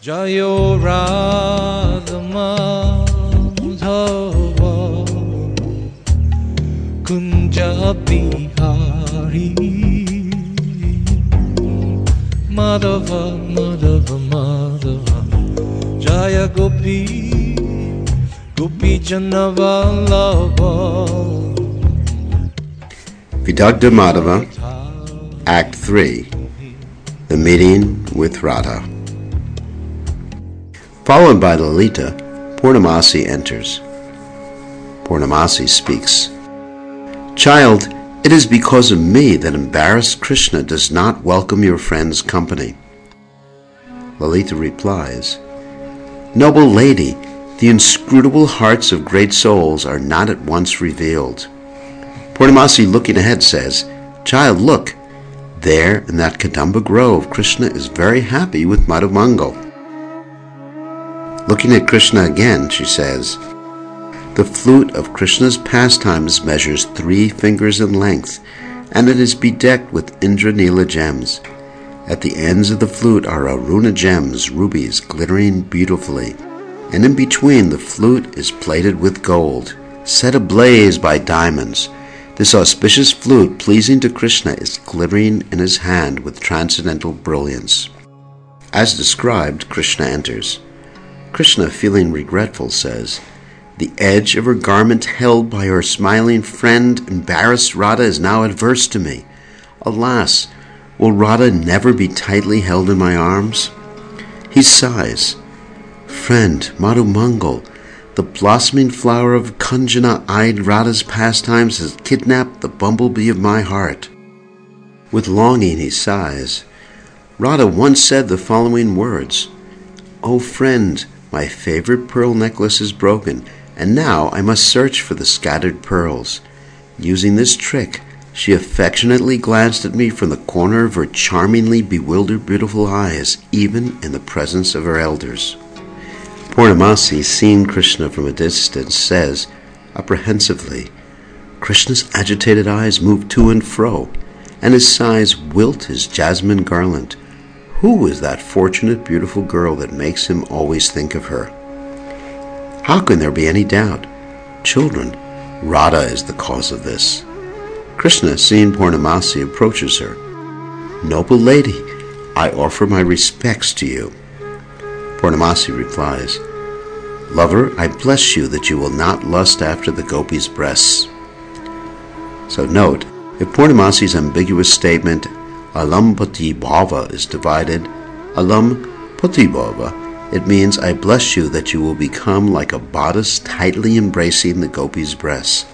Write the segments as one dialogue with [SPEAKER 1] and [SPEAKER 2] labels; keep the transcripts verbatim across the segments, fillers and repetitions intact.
[SPEAKER 1] Jayo Radha Madhava Kunja Bihari Madhava Madhava Madhava Jaya Gopi Gopi Janavallabha.
[SPEAKER 2] Vidagdha Madhava, Act three, The Meeting with Radha. Followed by Lalita, Purnamasi enters. Purnamasi speaks. Child, it is because of me that embarrassed Krishna does not welcome your friend's company. Lalita replies, Noble lady, the inscrutable hearts of great souls are not at once revealed. Purnamasi, looking ahead, says, Child, look, there in that Kadamba grove, Krishna is very happy with Madhumangal. Looking at Krishna again, she says, The flute of Krishna's pastimes measures three fingers in length, and it is bedecked with Indranila gems. At the ends of the flute are Aruna gems, rubies, glittering beautifully, and in between the flute is plated with gold, set ablaze by diamonds. This auspicious flute, pleasing to Krishna, is glittering in his hand with transcendental brilliance. As described, Krishna enters. Krishna, feeling regretful, says, The edge of her garment held by her smiling friend, embarrassed Radha, is now adverse to me. Alas, will Radha never be tightly held in my arms? He sighs, Friend, Madhumangal, the blossoming flower of Kanjana-eyed Radha's pastimes has kidnapped the bumblebee of my heart. With longing he sighs. Radha once said the following words, O friend, my favorite pearl necklace is broken, and now I must search for the scattered pearls. Using this trick, she affectionately glanced at me from the corner of her charmingly bewildered beautiful eyes, even in the presence of her elders. Purnamasi, seeing Krishna from a distance, says, apprehensively, Krishna's agitated eyes move to and fro, and his sighs wilt his jasmine garland. Who is that fortunate, beautiful girl that makes him always think of her? How can there be any doubt? Children, Radha is the cause of this. Krishna, seeing Purnamasi, approaches her. Noble lady, I offer my respects to you. Purnamasi replies, Lover, I bless you that you will not lust after the gopi's breasts. So note, if Purnamasi's ambiguous statement, Alam Pati Bhava, is divided, Alam Pati Bhava, it means I bless you that you will become like a bodice tightly embracing the gopi's breasts.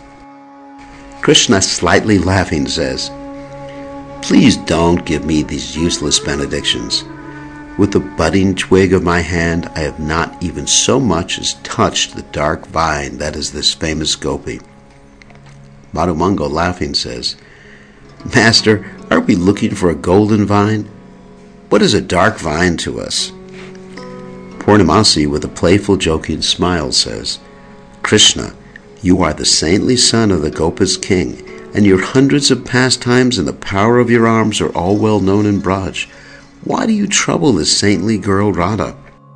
[SPEAKER 2] Krishna, slightly laughing, says, Please don't give me these useless benedictions. With the budding twig of my hand, I have not even so much as touched the dark vine that is this famous gopi. Madhumangal, laughing, says, Master, are we looking for a golden vine? What is a dark vine to us? Purnamasi, with a playful, joking smile, says, Krishna, you are the saintly son of the Gopa's king, and your hundreds of pastimes and the power of your arms are all well known in Braj. Why do you trouble this saintly girl Radha?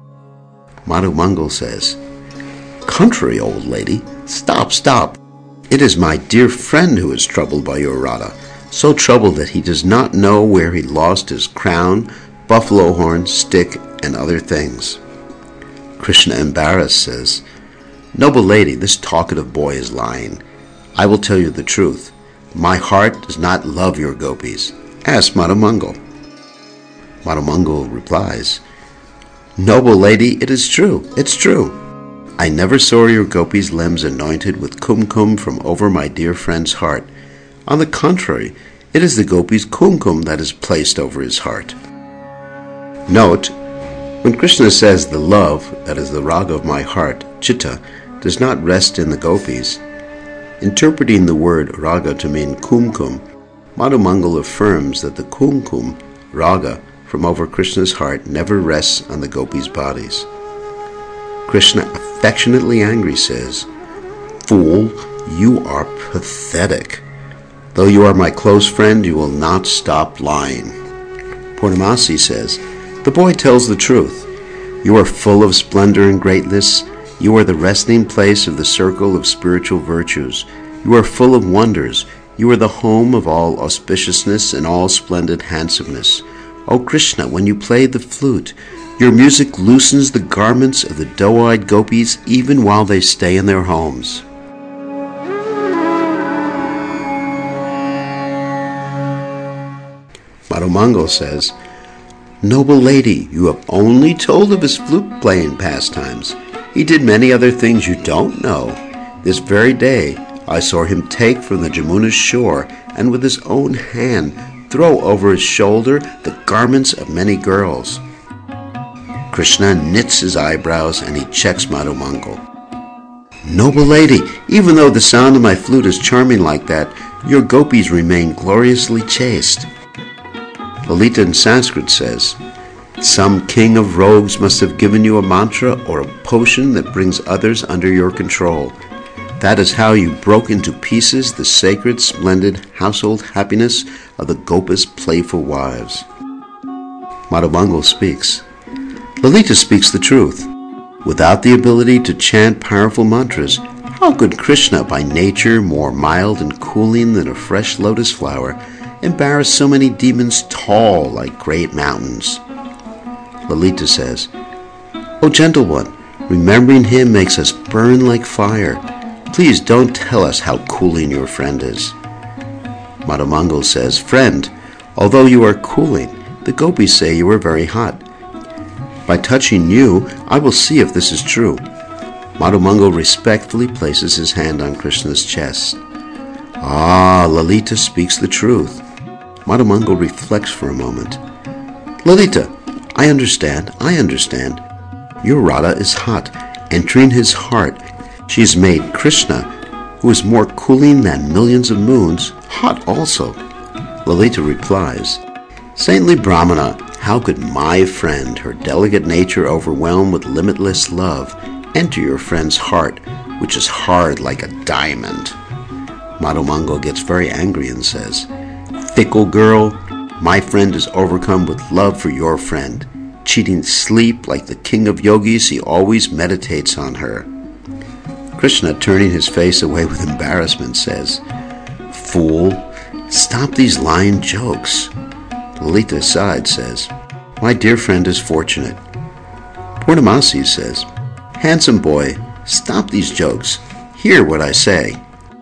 [SPEAKER 2] Madhumangal says, Contrary, old lady, stop, stop. It is my dear friend who is troubled by your Radha, so troubled that he does not know where he lost his crown, buffalo horn, stick, and other things. Krishna, embarrassed, says, Noble lady, this talkative boy is lying. I will tell you the truth. My heart does not love your gopis. Ask Madhumangal. Madhumangal replies, Noble lady, it is true, it's true. I never saw your gopi's limbs anointed with kumkum from over my dear friend's heart. On the contrary, it is the gopi's kumkum that is placed over his heart. Note, when Krishna says the love, that is the raga of my heart, chitta, does not rest in the gopis, interpreting the word raga to mean kumkum, Madhumangal affirms that the kumkum, raga, from over Krishna's heart never rests on the gopis' bodies. Krishna, affectionately angry, says, Fool, you are pathetic. Though you are my close friend, you will not stop lying. Purnamasi says, The boy tells the truth. You are full of splendor and greatness. You are the resting place of the circle of spiritual virtues. You are full of wonders. You are the home of all auspiciousness and all splendid handsomeness. O Krishna, when you play the flute, your music loosens the garments of the doe-eyed gopis even while they stay in their homes. Madhumangal says, Noble lady, you have only told of his flute-playing pastimes. He did many other things you don't know. This very day I saw him take from the Jamuna's shore and with his own hand throw over his shoulder the garments of many girls. Krishna knits his eyebrows and he checks Madhumangal. Noble lady, even though the sound of my flute is charming like that, your gopis remain gloriously chaste. Lalita in Sanskrit says, Some king of rogues must have given you a mantra or a potion that brings others under your control. That is how you broke into pieces the sacred, splendid household happiness of the Gopas' playful wives. Madhumangal speaks. Lalita speaks the truth. Without the ability to chant powerful mantras, how could Krishna, by nature more mild and cooling than a fresh lotus flower, embarrass so many demons tall like great mountains? Lalita says, O gentle one, remembering him makes us burn like fire. Please don't tell us how cooling your friend is. Madhumangal says, Friend, although you are cooling, the gopis say you are very hot. By touching you, I will see if this is true. Madhumangal respectfully places his hand on Krishna's chest. Ah, Lalita speaks the truth. Madhumangal reflects for a moment. Lalita, I understand, I understand. Your Radha is hot, entering his heart. She has made Krishna, who is more cooling than millions of moons, hot also. Lalita replies, Saintly Brahmana, how could my friend, her delicate nature overwhelmed with limitless love, enter your friend's heart, which is hard like a diamond? Madhumangal gets very angry and says, Fickle girl, my friend is overcome with love for your friend. Cheating sleep like the king of yogis, he always meditates on her. Krishna, turning his face away with embarrassment, says, Fool, stop these lying jokes. Lalita aside says, My dear friend is fortunate. Purnamasi says, Handsome boy, stop these jokes. Hear what I say.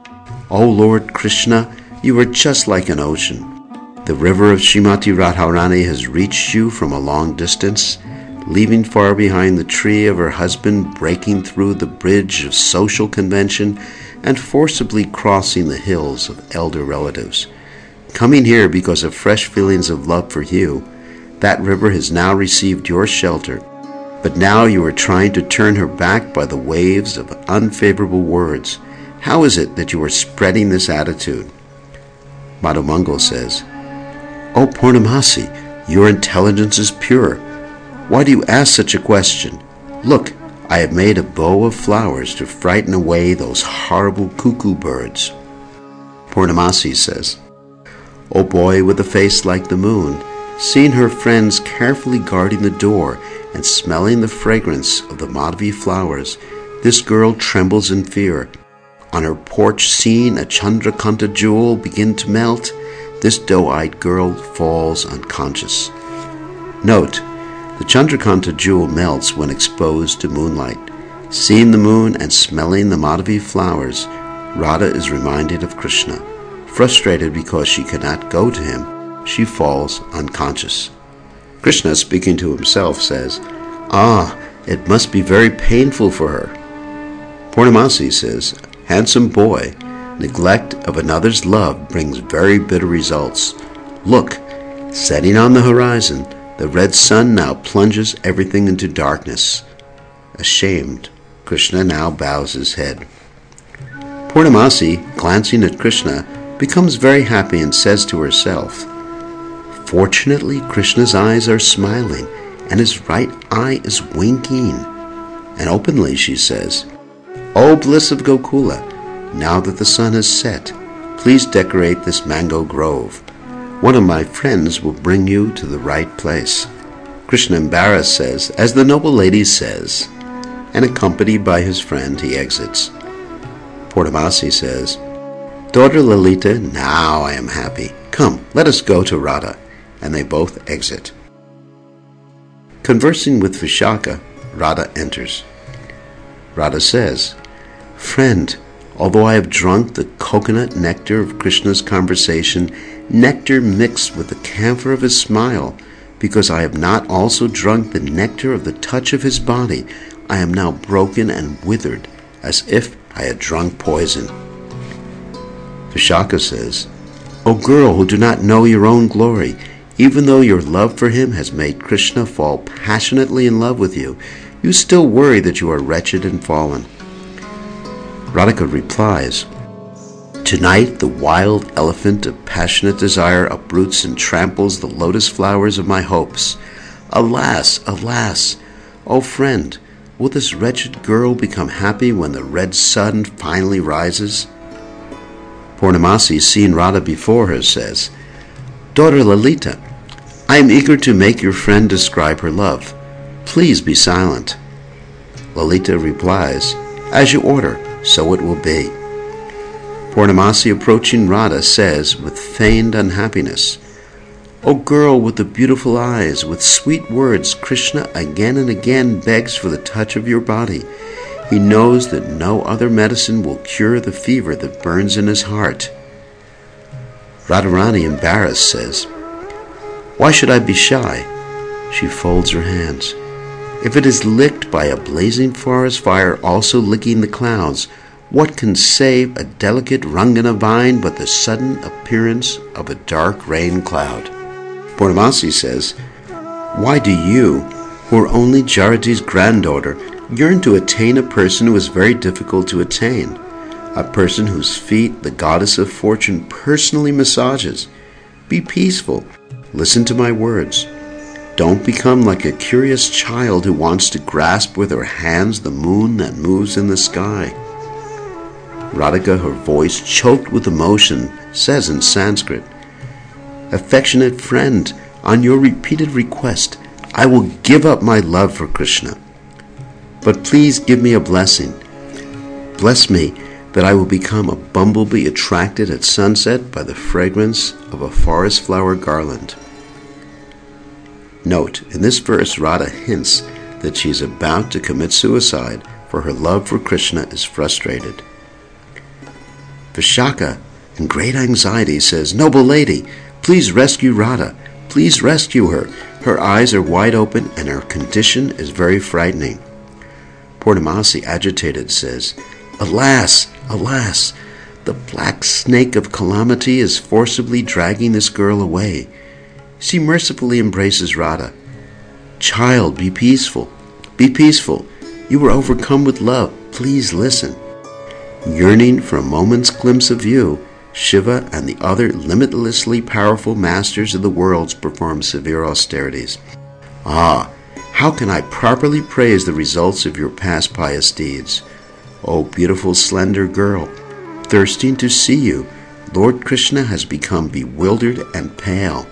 [SPEAKER 2] O Lord Krishna, you are just like an ocean. The river of Srimati Radharani has reached you from a long distance, leaving far behind the tree of her husband, breaking through the bridge of social convention, and forcibly crossing the hills of elder relatives. Coming here because of fresh feelings of love for you, that river has now received your shelter, but now you are trying to turn her back by the waves of unfavorable words. How is it that you are spreading this attitude? Madhumangal says, O Purnamasi, your intelligence is pure. Why do you ask such a question? Look, I have made a bow of flowers to frighten away those horrible cuckoo birds. Purnamasi says, O boy with a face like the moon, seeing her friends carefully guarding the door and smelling the fragrance of the Madhavi flowers, this girl trembles in fear. On her porch, seeing a Chandrakanta jewel begin to melt, this doe-eyed girl falls unconscious. Note, the Chandrakanta jewel melts when exposed to moonlight. Seeing the moon and smelling the Madhavi flowers, Radha is reminded of Krishna. Frustrated because she cannot go to him, she falls unconscious. Krishna, speaking to himself, says, Ah, it must be very painful for her. Purnamasi says, Handsome boy, neglect of another's love brings very bitter results. Look, setting on the horizon, the red sun now plunges everything into darkness. Ashamed, Krishna now bows his head. Purnamasi, glancing at Krishna, becomes very happy and says to herself, Fortunately, Krishna's eyes are smiling, and his right eye is winking. And openly she says, O bliss of Gokula, now that the sun has set, please decorate this mango grove. One of my friends will bring you to the right place. Krishna, embarrassed, says, "As the noble lady says," and accompanied by his friend, he exits. Purnamasi says, "Daughter Lalita, now I am happy. Come, let us go to Radha," and they both exit. Conversing with Vishaka, Radha enters. Radha says, "Friend, although I have drunk the coconut nectar of Krishna's conversation, nectar mixed with the camphor of his smile, because I have not also drunk the nectar of the touch of his body, I am now broken and withered, as if I had drunk poison." Vishaka says, "O girl who do not know your own glory, even though your love for him has made Krishna fall passionately in love with you, you still worry that you are wretched and fallen." Radhika replies, "Tonight the wild elephant of passionate desire uproots and tramples the lotus flowers of my hopes. Alas, alas! O friend, will this wretched girl become happy when the red sun finally rises?" Purnamasi, seeing Radha before her, says, "Daughter Lalita, I am eager to make your friend describe her love. Please be silent." Lalita replies, "As you order, so it will be." Purnamasi, approaching Radha, says with feigned unhappiness, "O girl with the beautiful eyes, with sweet words, Krishna again and again begs for the touch of your body. He knows that no other medicine will cure the fever that burns in his heart." Radharani, embarrassed, says, "Why should I be shy?" She folds her hands. "If it is licked by a blazing forest fire also licking the clouds, what can save a delicate Rangana vine but the sudden appearance of a dark rain cloud?" Purnamasi says, "Why do you, who are only Jarati's granddaughter, yearn to attain a person who is very difficult to attain, a person whose feet the goddess of fortune personally massages? Be peaceful. Listen to my words. Don't become like a curious child who wants to grasp with her hands the moon that moves in the sky." Radhika, her voice choked with emotion, says in Sanskrit, "Affectionate friend, on your repeated request, I will give up my love for Krishna. But please give me a blessing. Bless me that I will become a bumblebee attracted at sunset by the fragrance of a forest flower garland." Note, in this verse, Radha hints that she is about to commit suicide, for her love for Krishna is frustrated. Vishaka, in great anxiety, says, "Noble lady, please rescue Radha. Please rescue her. Her eyes are wide open and her condition is very frightening." Purnamasi, agitated, says, "Alas, alas! The black snake of calamity is forcibly dragging this girl away." She mercifully embraces Radha. "Child, be peaceful. Be peaceful. You were overcome with love. Please listen." Yearning for a moment's glimpse of you, Shiva and the other limitlessly powerful masters of the worlds perform severe austerities. Ah, how can I properly praise the results of your past pious deeds? O beautiful slender girl, thirsting to see you, Lord Krishna has become bewildered and pale.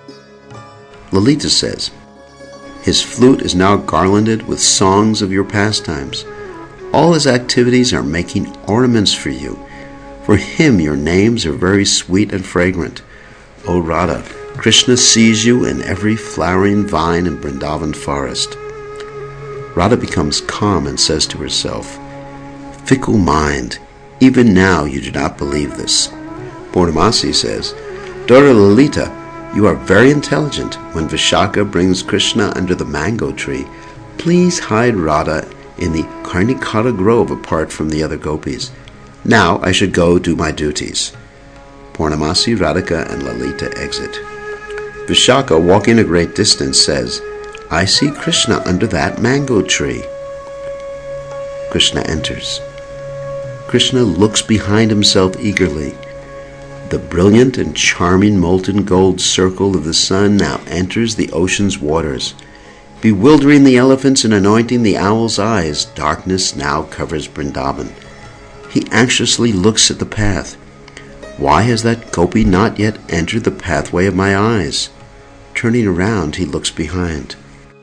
[SPEAKER 2] Lalita says, "His flute is now garlanded with songs of your pastimes. All his activities are making ornaments for you. For him your names are very sweet and fragrant. O Radha, Krishna sees you in every flowering vine in Vrindavan forest." Radha becomes calm and says to herself, "Fickle mind, even now you do not believe this." Purnamasi says, "Daughter Lalita, you are very intelligent. When Vishaka brings Krishna under the mango tree, please hide Radha in the Karnikara grove apart from the other gopis. Now I should go do my duties." Purnamasi, Radhika, and Lalita exit. Vishaka, walking a great distance, says, "I see Krishna under that mango tree." Krishna enters. Krishna looks behind himself eagerly. The brilliant and charming molten gold circle of the sun now enters the ocean's waters. Bewildering the elephants and anointing the owl's eyes, darkness now covers Vrindavan. He anxiously looks at the path. Why has that gopi not yet entered the pathway of my eyes? Turning around, he looks behind.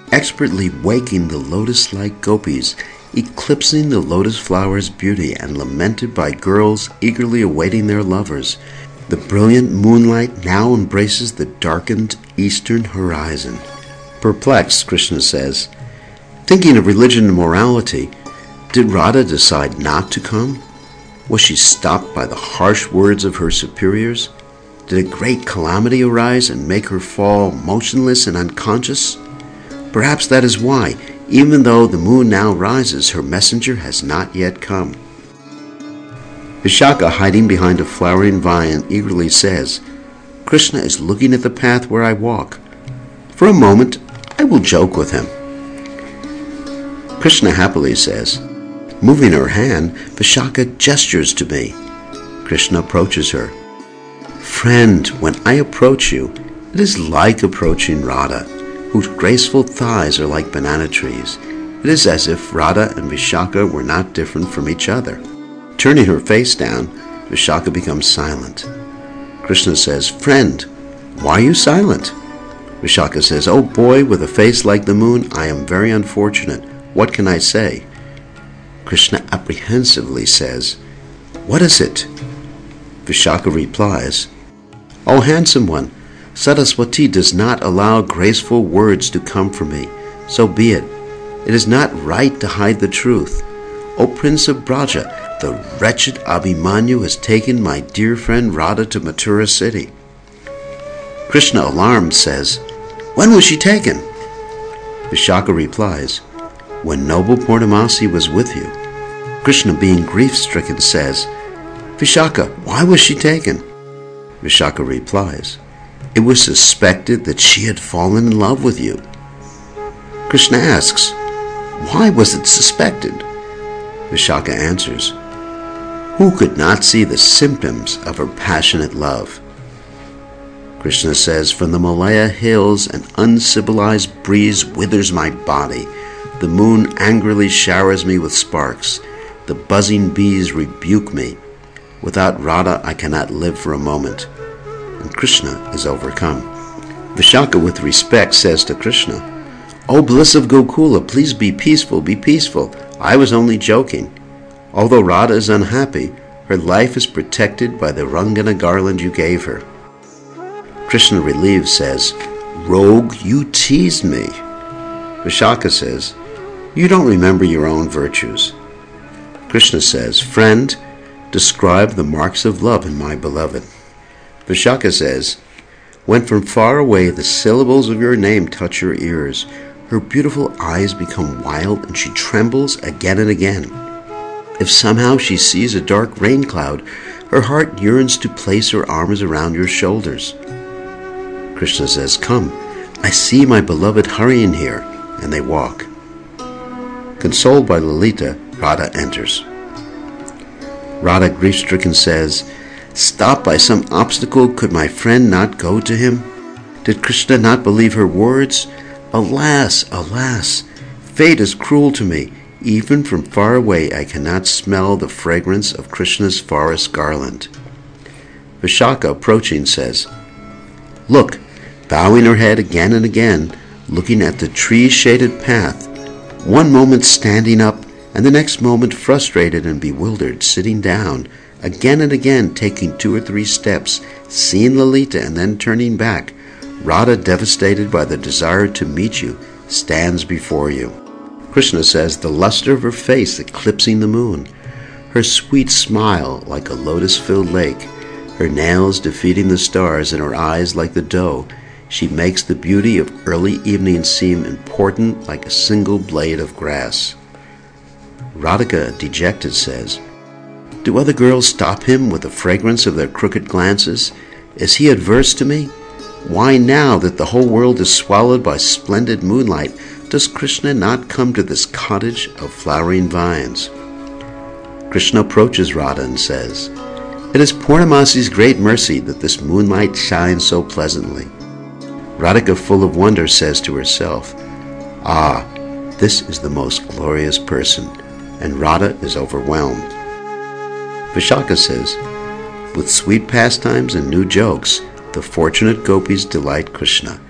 [SPEAKER 2] expertly waking the lotus-like gopis, eclipsing the lotus flower's beauty and lamented by girls eagerly awaiting their lovers. The brilliant moonlight now embraces the darkened eastern horizon. Perplexed, Krishna says, thinking of religion and morality, did Radha decide not to come? Was she stopped by the harsh words of her superiors? Did a great calamity arise and make her fall motionless and unconscious? Perhaps that is why, even though the moon now rises, her messenger has not yet come. Vishaka, hiding behind a flowering vine, eagerly says, Krishna is looking at the path where I walk. For a moment, I will joke with him. Krishna happily says, moving her hand, Vishaka gestures to me. Krishna approaches her. Friend, when I approach you, it is like approaching Radha, whose graceful thighs are like banana trees. It is as if Radha and Vishaka were not different from each other. Turning her face down, Vishaka becomes silent. Krishna says, Friend, why are you silent? Vishaka says, Oh boy, with a face like the moon, I am very unfortunate. What can I say? Krishna apprehensively says, What is it? Vishaka replies, O handsome one, Saraswati does not allow graceful words to come from me. So be it. It is not right to hide the truth. O Prince of Braja, the wretched Abhimanyu has taken my dear friend Radha to Mathura city. Krishna, alarmed, says, When was she taken? Vishaka replies, When noble Purnamasi was with you. Krishna, being grief-stricken, says, Vishaka, why was she taken? Vishaka replies, It was suspected that she had fallen in love with you. Krishna asks, Why was it suspected? Vishaka answers, Who could not see the symptoms of her passionate love? Krishna says, From the Malaya hills an uncivilized breeze withers my body. The moon angrily showers me with sparks. The buzzing bees rebuke me. Without Radha I cannot live for a moment. And Krishna is overcome. Vishaka with respect says to Krishna, O bliss of Gokula, please be peaceful, be peaceful. I was only joking. Although Radha is unhappy, her life is protected by the Rangana garland you gave her. Krishna, relieved, says, Rogue, you teased me. Vishaka says, You don't remember your own virtues. Krishna says, Friend, describe the marks of love in my beloved. Vishaka says, When from far away the syllables of your name touch her ears, her beautiful eyes become wild and she trembles again and again. If somehow she sees a dark rain cloud, her heart yearns to place her arms around your shoulders. Krishna says, Come, I see my beloved hurrying here, and they walk. Consoled by Lalita, Radha enters. Radha, grief-stricken, says, Stopped by some obstacle, could my friend not go to him? Did Krishna not believe her words? Alas, alas, fate is cruel to me. Even from far away I cannot smell the fragrance of Krishna's forest garland. Vishaka, approaching, says, Look, bowing her head again and again, looking at the tree-shaded path, one moment standing up, and the next moment frustrated and bewildered, sitting down, again and again taking two or three steps, seeing Lalita and then turning back. Radha, devastated by the desire to meet you, stands before you. Krishna says, the luster of her face eclipsing the moon, her sweet smile like a lotus-filled lake, her nails defeating the stars and her eyes like the doe, she makes the beauty of early evening seem important like a single blade of grass. Radhika, dejected, says, Do other girls stop him with the fragrance of their crooked glances? Is he adverse to me? Why, now that the whole world is swallowed by splendid moonlight, does Krishna not come to this cottage of flowering vines? Krishna approaches Radha and says, It is Purnamasi's great mercy that this moonlight shines so pleasantly. Radhika, full of wonder, says to herself, Ah, this is the most glorious person, and Radha is overwhelmed. Vishaka says, With sweet pastimes and new jokes, the fortunate gopis delight Krishna.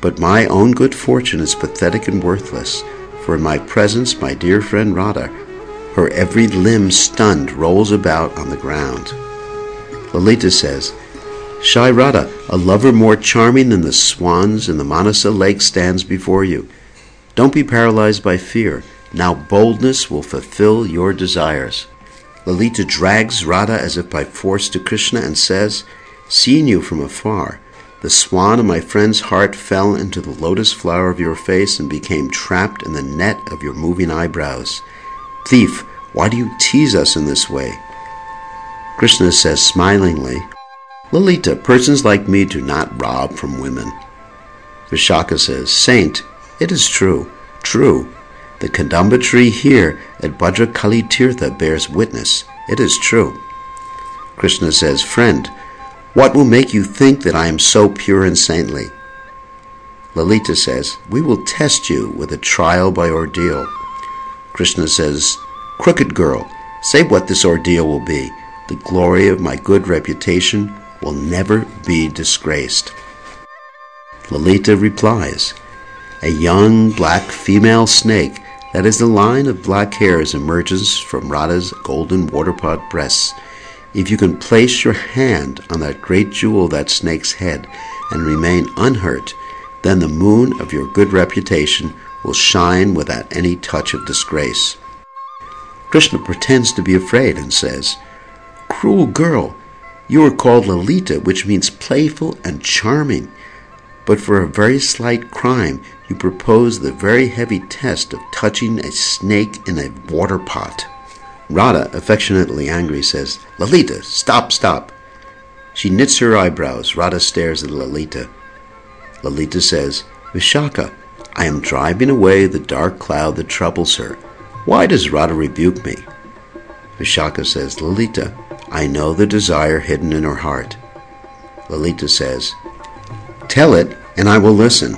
[SPEAKER 2] But my own good fortune is pathetic and worthless, for in my presence my dear friend Radha, her every limb stunned, rolls about on the ground. Lalita says, Shy Radha, a lover more charming than the swans in the Manasa lake stands before you. Don't be paralyzed by fear. Now boldness will fulfill your desires. Lalita drags Radha as if by force to Krishna and says, Seeing you from afar, the swan of my friend's heart fell into the lotus flower of your face and became trapped in the net of your moving eyebrows. Thief, why do you tease us in this way? Krishna says smilingly, Lalita, persons like me do not rob from women. Vishaka says, Saint, it is true, true. The Kadamba tree here at Bhadrakali Tirtha bears witness. It is true. Krishna says, Friend, what will make you think that I am so pure and saintly? Lalita says, We will test you with a trial by ordeal. Krishna says, Crooked girl, say what this ordeal will be. The glory of my good reputation will never be disgraced. Lalita replies, A young black female snake that is the line of black hairs emerges from Radha's golden waterpot breasts. If you can place your hand on that great jewel, that snake's head, and remain unhurt, then the moon of your good reputation will shine without any touch of disgrace. Krishna pretends to be afraid and says, Cruel girl, you are called Lalita, which means playful and charming. But for a very slight crime, you propose the very heavy test of touching a snake in a water pot. Radha, affectionately angry, says, Lalita, stop, stop. She knits her eyebrows. Radha stares at Lalita. Lalita says, Vishaka, I am driving away the dark cloud that troubles her. Why does Radha rebuke me? Vishaka says, Lalita, I know the desire hidden in her heart. Lalita says, Tell it, and I will listen.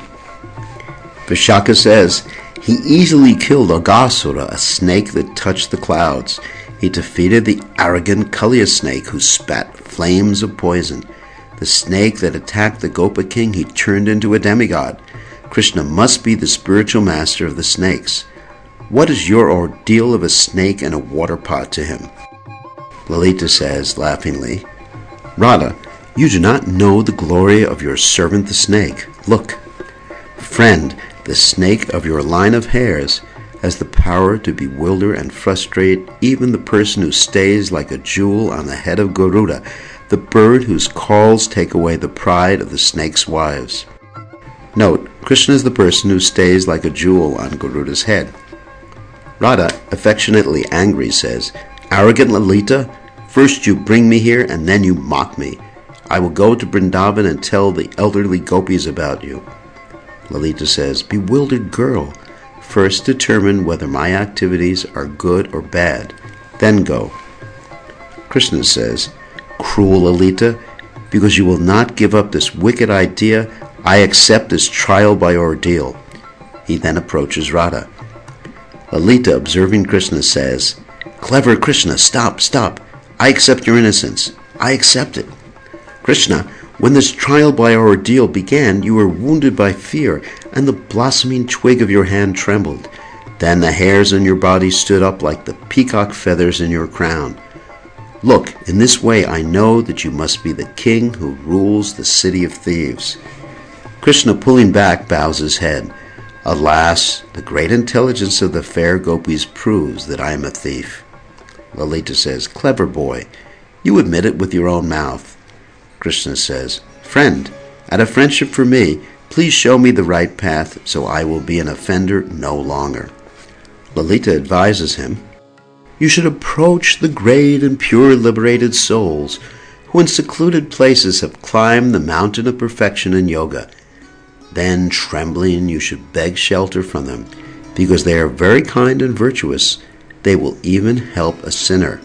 [SPEAKER 2] Vishaka says, He easily killed Aghasura, a snake that touched the clouds. He defeated the arrogant Kaliya snake who spat flames of poison. The snake that attacked the Gopa king he turned into a demigod. Krishna must be the spiritual master of the snakes. What is your ordeal of a snake and a water pot to him? Lalita says laughingly, Radha, you do not know the glory of your servant the snake. Look, friend, the snake of your line of hairs has the power to bewilder and frustrate even the person who stays like a jewel on the head of Garuda, the bird whose calls take away the pride of the snake's wives. Note, Krishna is the person who stays like a jewel on Garuda's head. Radha, affectionately angry, says, Arrogant Lalita, first you bring me here and then you mock me. I will go to Vrindavan and tell the elderly gopis about you. Lalita says, Bewildered girl, first determine whether my activities are good or bad, then go. Krishna says, Cruel Lalita, because you will not give up this wicked idea, I accept this trial by ordeal. He then approaches Radha. Lalita, observing Krishna, says, Clever Krishna, stop, stop. I accept your innocence. I accept it. Krishna, when this trial by ordeal began, you were wounded by fear, and the blossoming twig of your hand trembled. Then the hairs on your body stood up like the peacock feathers in your crown. Look, in this way I know that you must be the king who rules the city of thieves. Krishna, pulling back, bows his head. Alas, the great intelligence of the fair gopis proves that I am a thief. Lalita says, Clever boy, you admit it with your own mouth. Krishna says, Friend, out of friendship for me, please show me the right path so I will be an offender no longer. Lalita advises him, You should approach the great and pure liberated souls who in secluded places have climbed the mountain of perfection in yoga. Then, trembling, you should beg shelter from them, because they are very kind and virtuous. They will even help a sinner.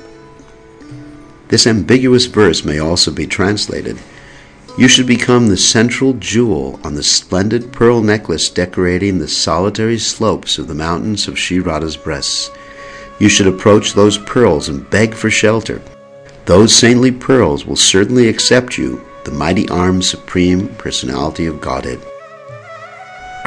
[SPEAKER 2] This ambiguous verse may also be translated, You should become the central jewel on the splendid pearl necklace decorating the solitary slopes of the mountains of Sri Radha's breasts. You should approach those pearls and beg for shelter. Those saintly pearls will certainly accept you, the mighty armed Supreme Personality of Godhead.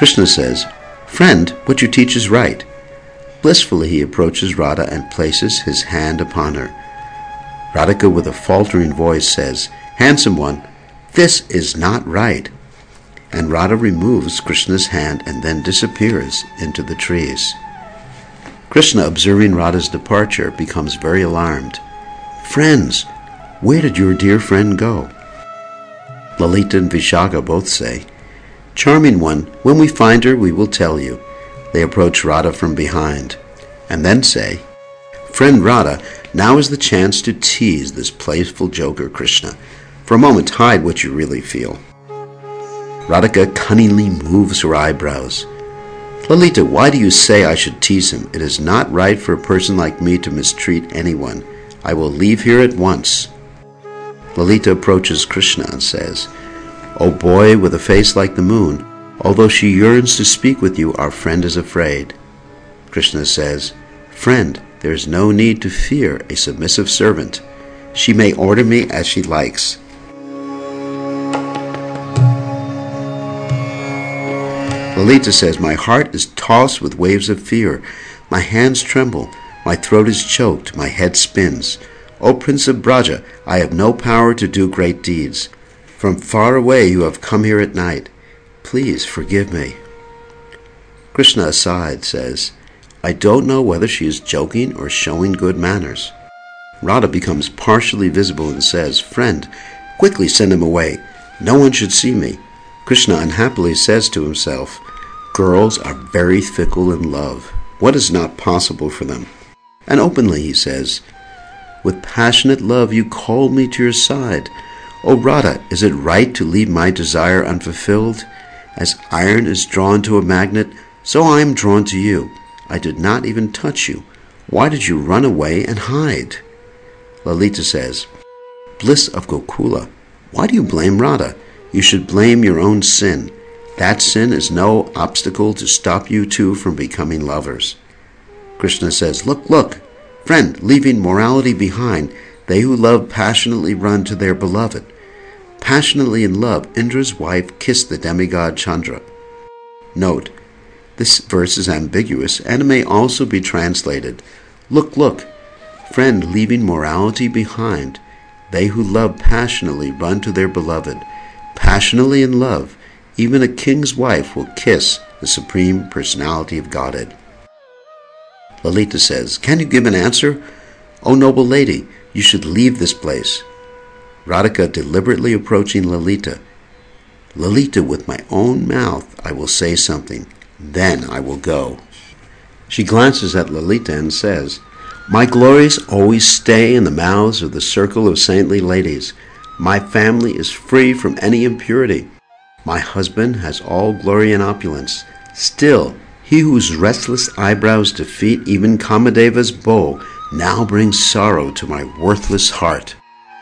[SPEAKER 2] Krishna says, "Friend, what you teach is right." Blissfully he approaches Radha and places his hand upon her. Radhika with a faltering voice says, "Handsome one, this is not right." And Radha removes Krishna's hand and then disappears into the trees. Krishna, observing Radha's departure, becomes very alarmed. "Friends, where did your dear friend go?" Lalita and Vishaka both say, "Charming one, when we find her, we will tell you." They approach Radha from behind and then say, "Friend Radha, now is the chance to tease this playful joker Krishna. For a moment, hide what you really feel." Radhika cunningly moves her eyebrows. "Lalita, why do you say I should tease him? It is not right for a person like me to mistreat anyone. I will leave here at once." Lalita approaches Krishna and says, "O boy with a face like the moon, although she yearns to speak with you, our friend is afraid." Krishna says, "Friend, there is no need to fear a submissive servant. She may order me as she likes." Lalita says, "My heart is tossed with waves of fear. My hands tremble. My throat is choked. My head spins. O Prince of Braja, I have no power to do great deeds. From far away you have come here at night. Please forgive me." Krishna aside says, "I don't know whether she is joking or showing good manners." Radha becomes partially visible and says, "Friend, quickly send him away. No one should see me." Krishna unhappily says to himself, "Girls are very fickle in love. What is not possible for them?" And openly he says, "With passionate love you called me to your side. O Radha, is it right to leave my desire unfulfilled? As iron is drawn to a magnet, so I am drawn to you. I did not even touch you. Why did you run away and hide?" Lalita says, "Bliss of Gokula, why do you blame Radha? You should blame your own sin. That sin is no obstacle to stop you two from becoming lovers." Krishna says, "Look, look, friend, leaving morality behind, they who love passionately run to their beloved." Passionately in love, Indra's wife kissed the demigod Chandra. Note, this verse is ambiguous and may also be translated, "Look, look, friend, leaving morality behind, they who love passionately run to their beloved." Passionately in love, even a king's wife will kiss the Supreme Personality of Godhead. Lalita says, "Can you give an answer? O noble lady, you should leave this place." Radhika deliberately approaching Lalita. "Lalita, with my own mouth I will say something, then I will go." She glances at Lalita and says, "My glories always stay in the mouths of the circle of saintly ladies. My family is free from any impurity. My husband has all glory and opulence. Still, he whose restless eyebrows defeat even Kamadeva's bow now brings sorrow to my worthless heart."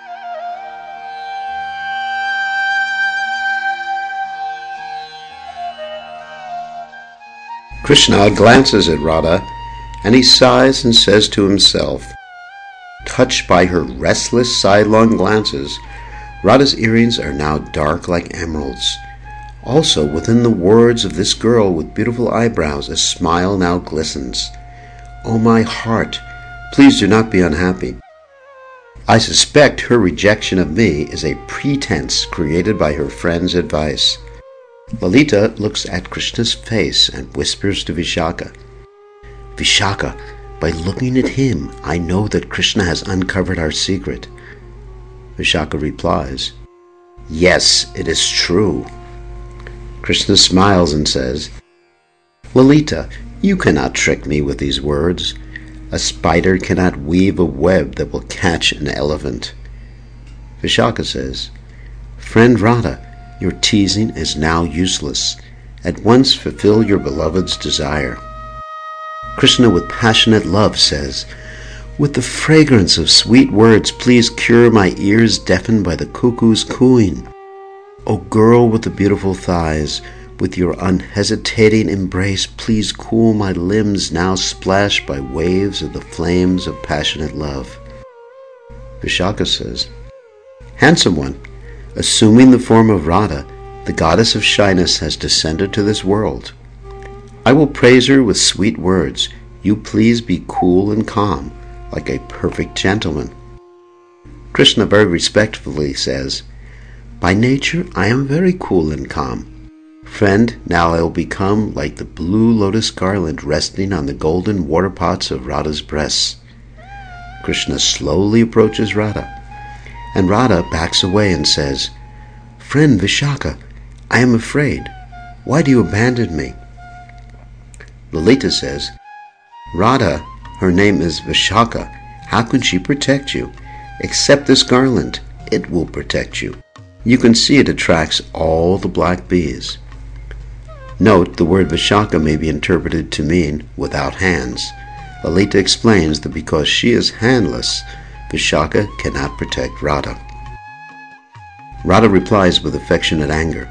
[SPEAKER 2] Krishna glances at Radha and he sighs and says to himself, touched by her restless sidelong glances, Radha's earrings are now dark like emeralds. Also, within the words of this girl with beautiful eyebrows, a smile now glistens. "O my heart, please do not be unhappy. I suspect her rejection of me is a pretense created by her friend's advice." Lalita looks at Krishna's face and whispers to Vishaka, "Vishaka, by looking at him, I know that Krishna has uncovered our secret." Vishaka replies, "Yes, it is true." Krishna smiles and says, "Lalita, you cannot trick me with these words. A spider cannot weave a web that will catch an elephant." Vishaka says, "Friend Radha, your teasing is now useless. At once fulfill your beloved's desire." Krishna with passionate love says, "With the fragrance of sweet words, please cure my ears deafened by the cuckoo's cooing. O girl with the beautiful thighs, with your unhesitating embrace, please cool my limbs now splashed by waves of the flames of passionate love." Vishaka says, "Handsome one, assuming the form of Radha, The goddess of shyness has descended to this world. I will praise her with sweet words. You please be cool and calm, like a perfect gentleman. Krishna very respectfully says, By nature I am very cool and calm. Friend, now I will become like the blue lotus garland resting on the golden water pots of Radha's breasts. Krishna slowly approaches Radha, and Radha backs away and says, Friend Vishaka, I am afraid. Why do you abandon me? Lalita says, Radha, her name is Vishaka. How can she protect you? Accept this garland. It will protect you. You can see it attracts all the black bees. Note, the word Vishaka may be interpreted to mean without hands. Lalita explains that because she is handless, Vishaka cannot protect Radha. Radha replies with affectionate anger,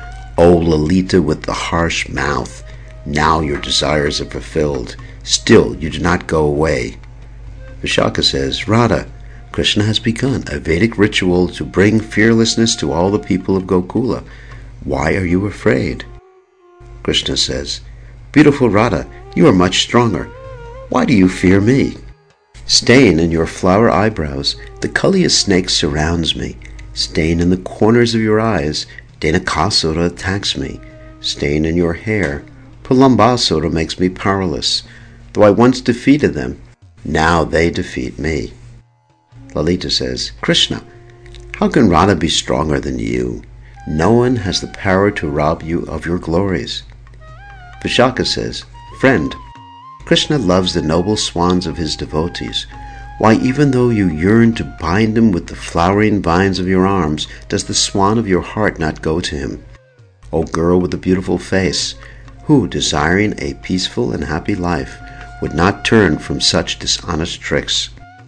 [SPEAKER 2] O Lalita with the harsh mouth, now your desires are fulfilled. Still you do not go away. Vishaka says, Radha, Krishna has begun a Vedic ritual to bring fearlessness to all the people of Gokula. Why are you afraid? Krishna says, Beautiful Radha, you are much stronger. Why do you fear me? Staying in your flower eyebrows, the Kaliya snake surrounds me. Staying in the corners of your eyes, Dhenukasura attacks me. Staying in your hair, Pralambasura makes me powerless. Though I once defeated them, now they defeat me. Lalita says, Krishna, how can Radha be stronger than you? No one has the power to rob you of your glories. Vishaka says, Friend, Krishna loves the noble swans of his devotees. Why, even though you yearn to bind him with the flowering vines of your arms, does the swan of your heart not go to him? O girl with the beautiful face, who, desiring a peaceful and happy life, would not turn from such dishonest tricks?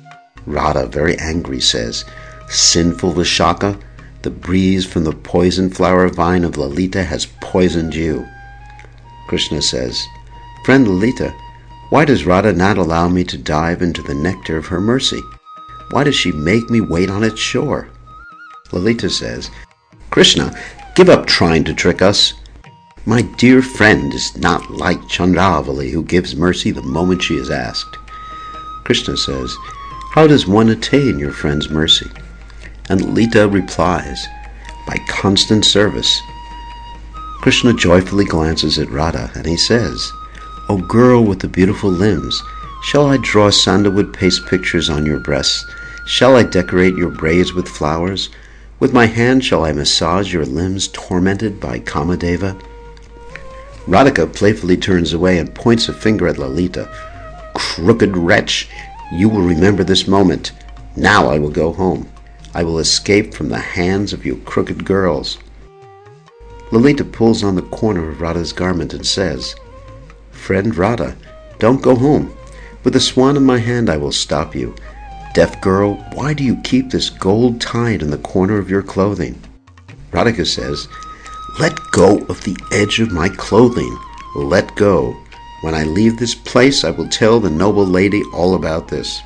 [SPEAKER 2] Radha, very angry, says, Sinful Vishaka, the breeze from the poison flower vine of Lalita has poisoned you. Krishna says, Friend Lalita, why does Radha not allow me to dive into the nectar of her mercy? Why does she make me wait on its shore? Lalita says, Krishna, give up trying to trick us. My dear friend is not like Chandravali, who gives mercy the moment she is asked. Krishna says, How does one attain your friend's mercy? And Lalita replies, By constant service. Krishna joyfully glances at Radha, and he says, O girl with the beautiful limbs, shall I draw sandalwood paste pictures on your breasts? Shall I decorate your braids with flowers? With my hand shall I massage your limbs tormented by Kamadeva? Radhika playfully turns away and points a finger at Lalita. Crooked wretch, you will remember this moment. Now I will go home. I will escape from the hands of you crooked girls. Lalita pulls on the corner of Radha's garment and says, Friend Radha, don't go home. With the swan in my hand I will stop you. Deaf girl, why do you keep this gold tied in the corner of your clothing? Radhika says, Let go of the edge of my clothing. Let go. When I leave this place, I will tell the noble lady all about this.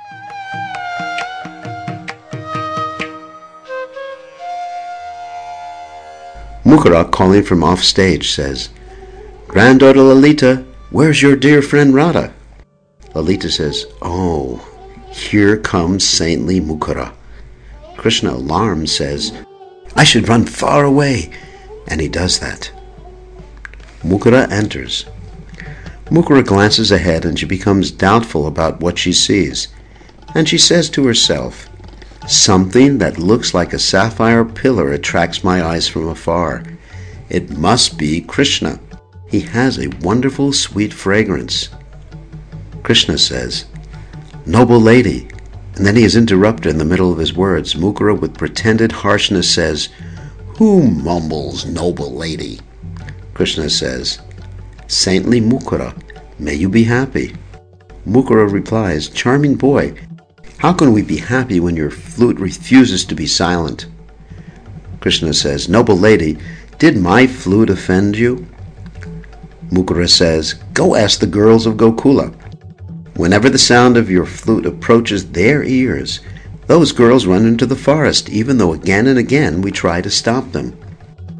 [SPEAKER 2] Mukara, calling from off stage, says, Granddaughter Lalita, where's your dear friend Radha? Lalita says, Oh, here comes saintly Mukara. Krishna, alarmed, says, I should run far away, and he does that. Mukara enters. Mukara glances ahead and she becomes doubtful about what she sees, and she says to herself, Something that looks like a sapphire pillar attracts my eyes from afar. It must be Krishna. He has a wonderful sweet fragrance. Krishna says, Noble lady, and then he is interrupted in the middle of his words. Mukara, with pretended harshness, says, Who mumbles, noble lady? Krishna says, Saintly Mukara, may you be happy. Mukara replies, Charming boy, how can we be happy when your flute refuses to be silent? Krishna says, Noble lady, did my flute offend you? Mukara says, Go ask the girls of Gokula. Whenever the sound of your flute approaches their ears, those girls run into the forest, even though again and again we try to stop them.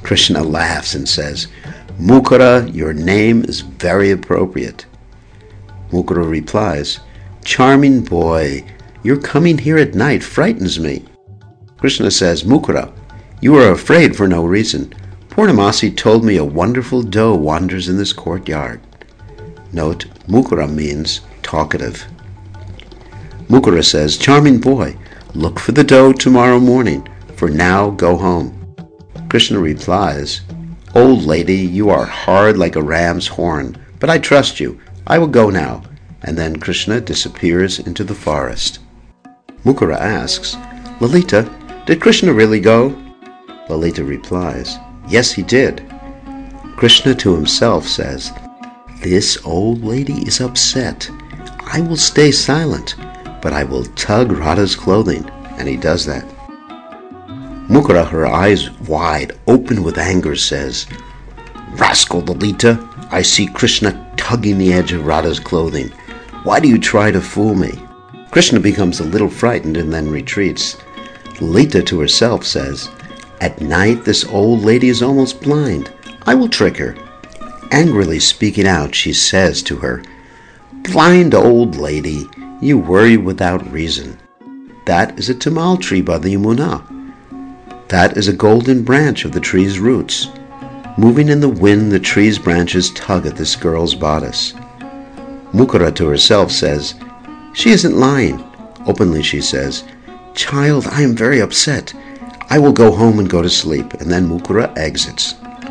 [SPEAKER 2] Krishna laughs and says, "Mukura, your name is very appropriate." Mukura replies, "Charming boy, your coming here at night frightens me." Krishna says, "Mukura, you are afraid for no reason. Purnamasi told me a wonderful doe wanders in this courtyard." Note, Mukura means talkative. Mukura says, "Charming boy, look for the doe tomorrow morning. For now, go home." Krishna replies, "Old lady, you are hard like a ram's horn, but I trust you. I will go now." And then Krishna disappears into the forest. Mukura asks, "Lalita, did Krishna really go?" Lalita replies, "Yes, he did." Krishna to himself says, "This old lady is upset. I will stay silent, but I will tug Radha's clothing," and he does that. Mukura, her eyes wide open with anger, says, "Rascal Lalita, I see Krishna tugging the edge of Radha's clothing. Why do you try to fool me?" Krishna becomes a little frightened and then retreats. Lalita to herself says, "At night this old lady is almost blind. I will trick her." Angrily speaking out, she says to her, "Blind old lady, you worry without reason. That is a tamal tree by the Yamuna. That is a golden branch of the tree's roots. Moving in the wind, the tree's branches tug at this girl's bodice." Mukura to herself says, "She isn't lying." Openly she says, "Child, I am very upset. I will go home and go to sleep." And then Mukura exits.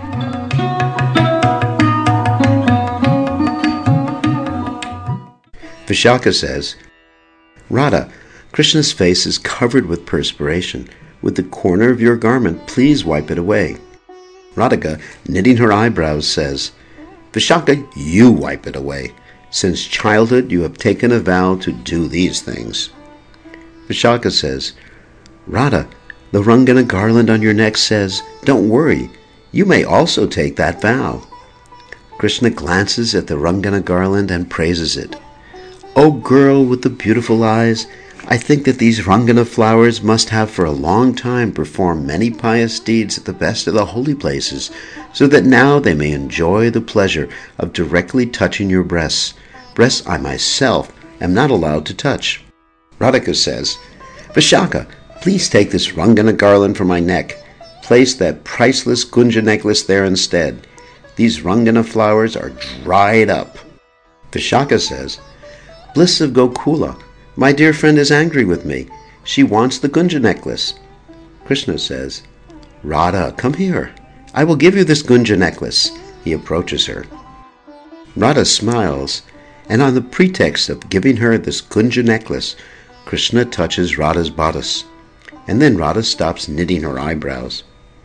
[SPEAKER 2] Vishaka says, "Radha, Krishna's face is covered with perspiration. With the corner of your garment, please wipe it away." Radhika, knitting her eyebrows, says, "Vishaka, you wipe it away. Since childhood you have taken a vow to do these things." Vishaka says, "Radha, the Rangana garland on your neck says, 'Don't worry, you may also take that vow.'" Krishna glances at the Rangana garland and praises it. "O girl with the beautiful eyes, I think that these Rangana flowers must have for a long time performed many pious deeds at the best of the holy places, so that now they may enjoy the pleasure of directly touching your breasts, breasts I myself am not allowed to touch." Radhika says, "Vishaka, please take this Rangana garland from my neck. Place that priceless Gunja necklace there instead. These Rangana flowers are dried up." Vishaka says, "Bliss of Gokula, my dear friend is angry with me. She wants the Gunja necklace." Krishna says, "Radha, come here. I will give you this Gunja necklace." He approaches her. Radha smiles, and on the pretext of giving her this Gunja necklace, Krishna touches Radha's bodice, and then Radha stops knitting her eyebrows.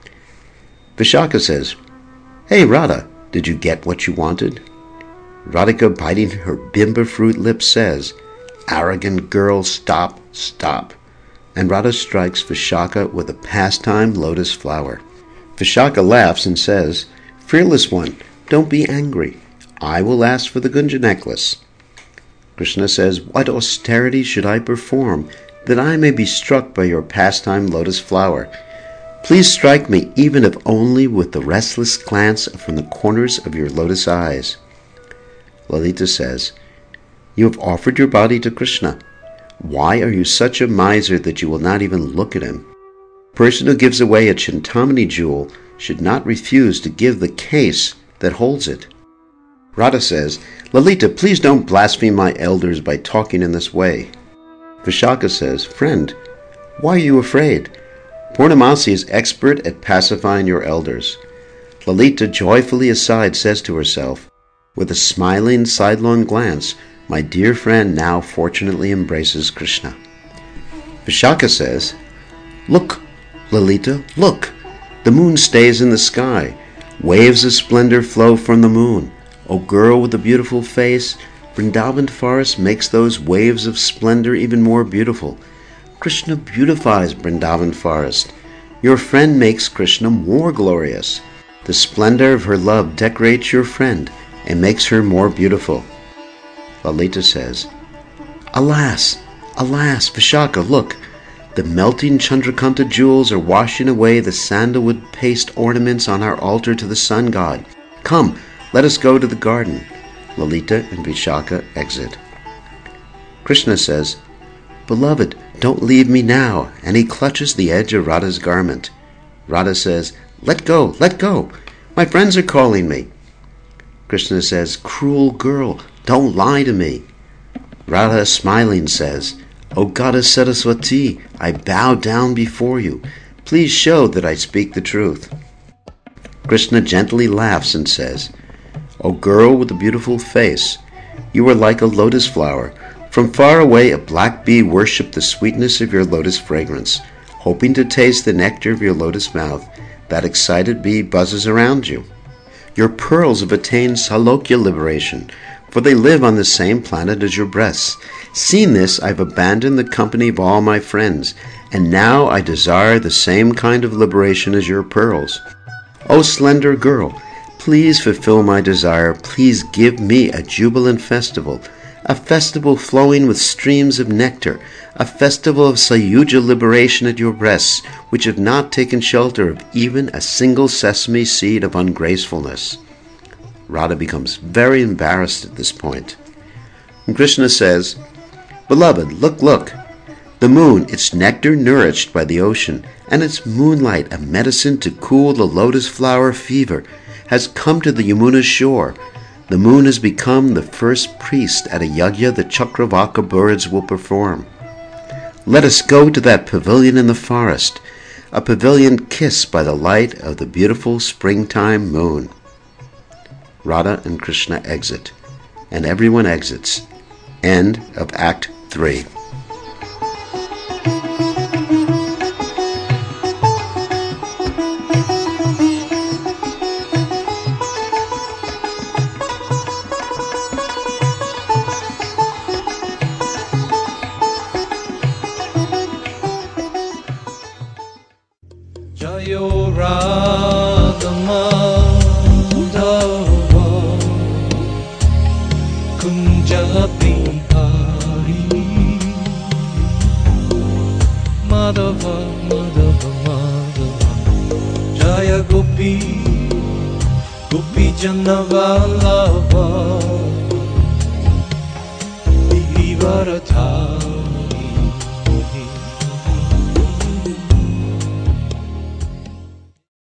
[SPEAKER 2] Vishaka says, "Hey Radha, did you get what you wanted?" Radhika, biting her bimba fruit lips, says, "Arrogant girl, stop, stop." And Radha strikes Vishaka with a pastime lotus flower. Vishaka laughs and says, "Fearless one, don't be angry. I will ask for the Gunja necklace." Krishna says, "What austerity should I perform that I may be struck by your pastime lotus flower? Please strike me, even if only with the restless glance from the corners of your lotus eyes." Lalita says, "You have offered your body to Krishna. Why are you such a miser that you will not even look at him? A person who gives away a Chintamani jewel should not refuse to give the case that holds it." Radha says, "Lalita, please don't blaspheme my elders by talking in this way." Vishaka says, "Friend, why are you afraid? Purnamasi is expert at pacifying your elders." Lalita, joyfully aside, says to herself, with a smiling sidelong glance, "My dear friend now fortunately embraces Krishna." Vishaka says, "Look, Lalita, look! The moon stays in the sky. Waves of splendor flow from the moon. O girl with the beautiful face, Vrindavan forest makes those waves of splendor even more beautiful. Krishna beautifies Vrindavan forest. Your friend makes Krishna more glorious. The splendor of her love decorates your friend and makes her more beautiful." Lalita says, "Alas, alas, Vishaka, look! The melting Chandrakanta jewels are washing away the sandalwood paste ornaments on our altar to the sun god. Come, let us go to the garden. Lalita and Vishaka exit. Krishna says, Beloved, don't leave me now, and he clutches the edge of Radha's garment. Radha says, Let go, let go. My friends are calling me. Krishna says, Cruel girl, don't lie to me. Radha, smiling, says, O goddess Saraswati, I bow down before you. Please show that I speak the truth. Krishna gently laughs and says, O girl with a beautiful face, you are like a lotus flower. From far away a black bee worshipped the sweetness of your lotus fragrance. Hoping to taste the nectar of your lotus mouth, that excited bee buzzes around you. Your pearls have attained Salokya liberation, for they live on the same planet as your breasts. Seeing this, I have abandoned the company of all my friends, and now I desire the same kind of liberation as your pearls. O slender girl, please fulfill my desire. Please give me a jubilant festival, a festival flowing with streams of nectar, a festival of Sayuja liberation at your breasts, which have not taken shelter of even a single sesame seed of ungracefulness. Radha becomes very embarrassed at this point. And Krishna says, Beloved, look, look. The moon, its nectar nourished by the ocean, and its moonlight a medicine to cool the lotus flower fever, has come to the Yamuna's shore. The moon has become the first priest at a yajna the Chakravaka birds will perform. Let us go to that pavilion in the forest, a pavilion kissed by the light of the beautiful springtime moon. Radha and Krishna exit, and everyone exits. End of Act three.
[SPEAKER 1] Jayo Radha Madhava Kunja Bihari Madhava Madhava Madhava Jaya Gopi Gopi Jana Vallabha Vivarata